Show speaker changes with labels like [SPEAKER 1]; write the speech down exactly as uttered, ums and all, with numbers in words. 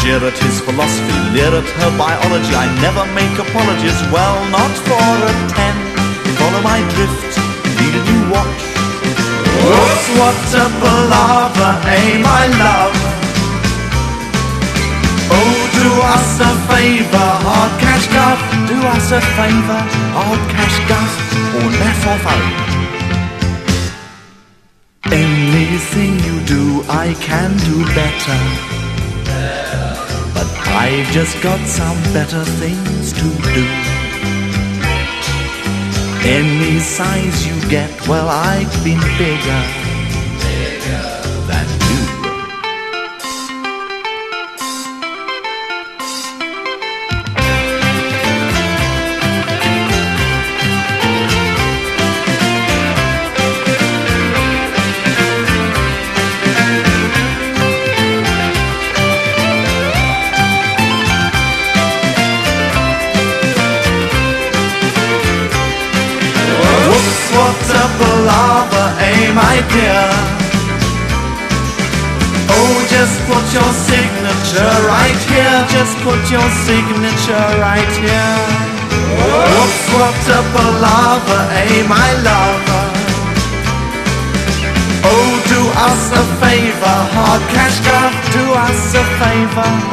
[SPEAKER 1] jeer at his philosophy, leer at her biology. I never make apologies, well, not for a ten. Follow my drift, need a new watch. Whoops, what a palaver, eh, my love. Oh, do us a favour, hard cash guff. Do us a favour, hard cash guff. Or left or phone. Anything you do, I can do better. But I've just got some better things to do. Any size you get, well, I've been bigger, bigger than you. What a palaver, eh, my dear. Oh, just put your signature right here. Just put your signature right here. Whoops, what a palaver, eh, my lover. Oh, do us a favour, hard cash guff. Do us a favour,